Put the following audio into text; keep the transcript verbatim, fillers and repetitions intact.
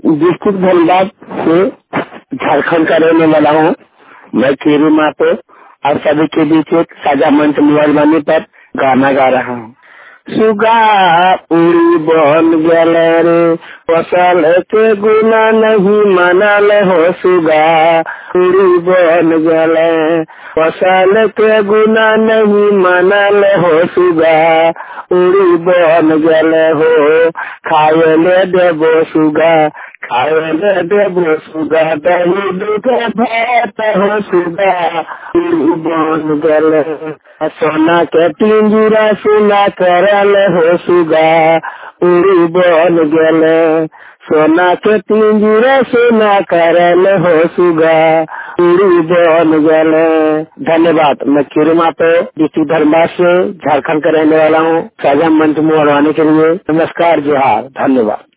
District Dhanbad से झारखंड का रहने वाला हूँ। मैं केरू मातो और सभी के बीच एक साझा मंच मेहरबानी पर गाना गा रहा हूँ। सुगा उड़ी बन गल रे फसल के गुना नहीं मनल हो। सुगा उड़ी बन गल फसल के गुना नहीं मनल हो। सुगा उड़ी बन गल हो खाए ले देबो। सुगा खाए ले देबो। सुगा दही दूध भात हो। सुगा उड़ी बन गल सोना के पिंजरा सुना करल हो। सुगा उड़ी बन गल सोना के पिंजरा सुना करल हो। सुगा उड़ी बन गल। धन्यवाद। मैं केरू मातो डिस्ट्रिक्ट धनबाद से झारखंड का रहने वाला हूँ। साझा मंच में आने के लिए नमस्कार, जोहार, धन्यवाद।